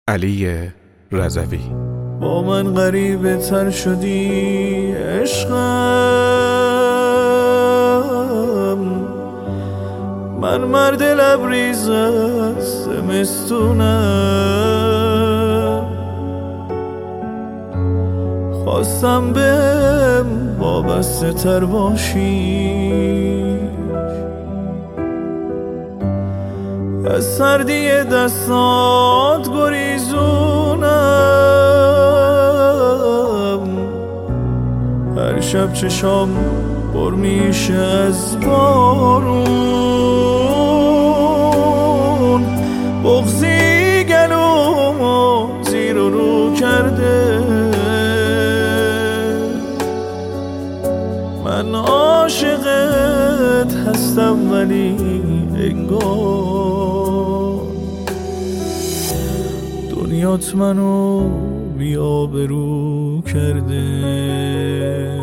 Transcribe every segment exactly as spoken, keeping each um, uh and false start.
علی رضوی. با من غریبه تر شدی عشقم، من مرد لبریز از زمستونم، خواستم بهم وابسته تر باشی، از سردی دستات گریزونم، هر شب چشام پر میشه از بارون، بغضی گلومو زیر و رو کرده، من عاشقت هستم ولی انگار دنیات منو بی آبرو کرده.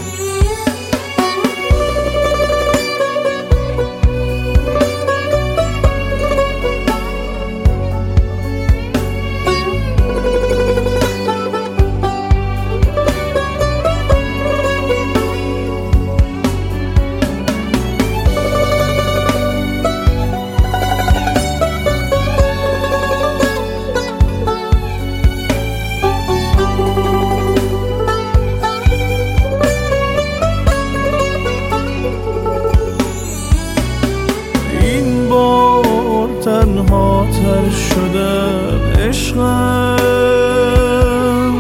تنها تر شدم عشقم،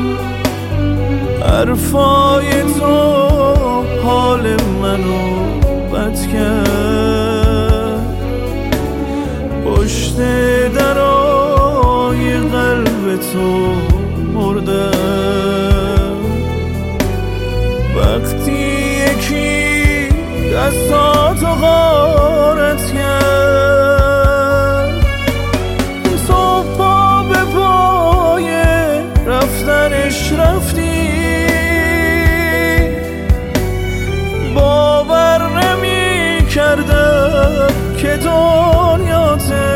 حرفای تو حال منو بد کرد، پشت درای قلب تو مردم، وقتی یکی دستاتو غارت کرد، رفتنش رفتی، باور نمی کردم که دنیاته،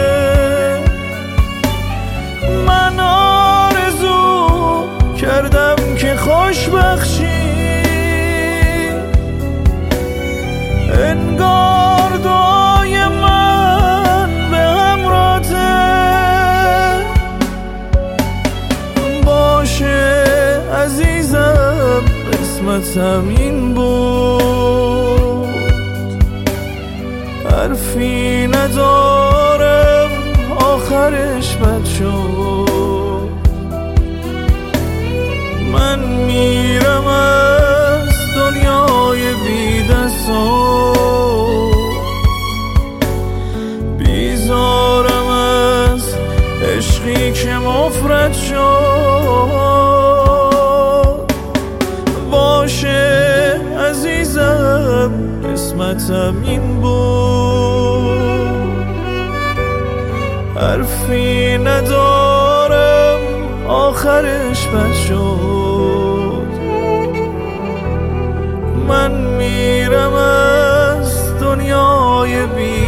من آرزو کردم که خوشبخشی، انگار دعای من به همراته، عزیزم قسمتم این بود، حرفی ندارم آخرش بد شد، من میرم از دنیای بی دست و بیزارم از عشقی که مفرد شد، باشه عزیزم قسمتم این بود، حرفی ندارم آخرش بد شد، من میرم از دنیای بی